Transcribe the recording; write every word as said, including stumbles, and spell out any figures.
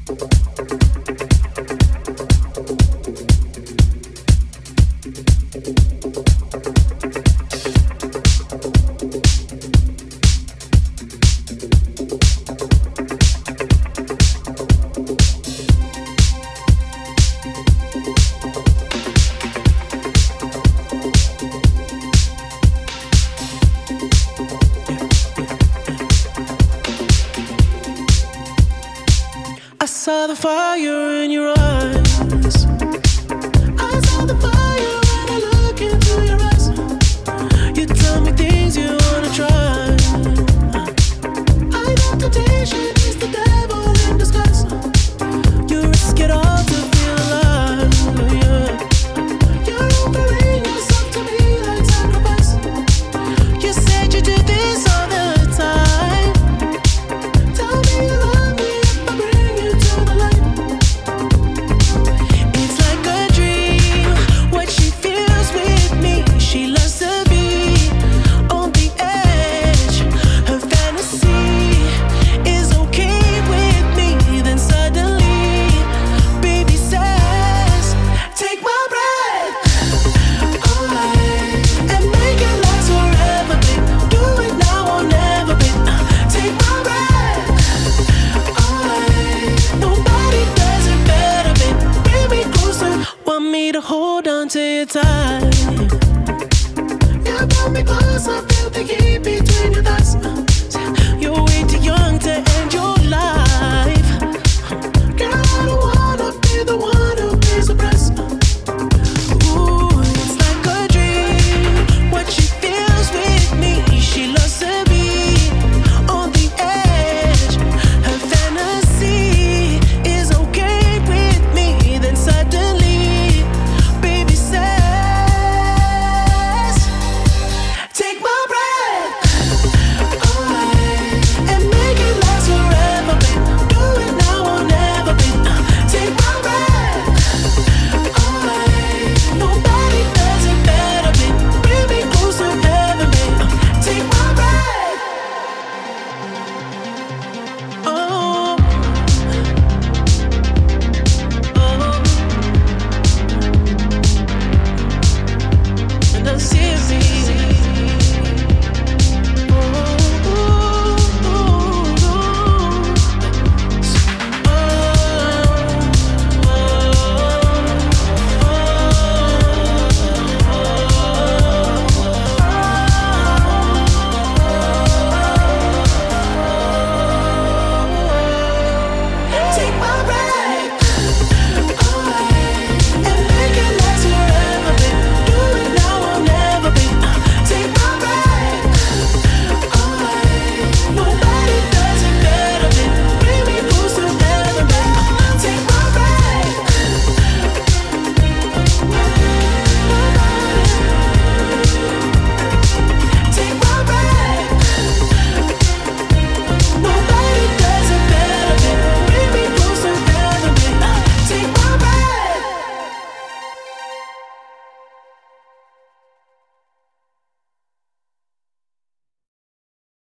saw the fire in your eyes. I saw the fire when I look into your eyes. You tell me things you wanna try. I know temptation is the devil in disguise. You risk it all to feel alive, yeah. You're offering yourself to me like sacrifice. You said you do this all the time. Tell me you love me if I bring you to the light. It's like a dream what she feels with me. She loves to be on the edge. Her fantasy is okay with me. Then suddenly, baby says, take my breath away and make it last forever, babe. Do it now or never, babe. Take my breath away. Nobody does it better, babe. Bring me closer. Want me to hold on to your tight.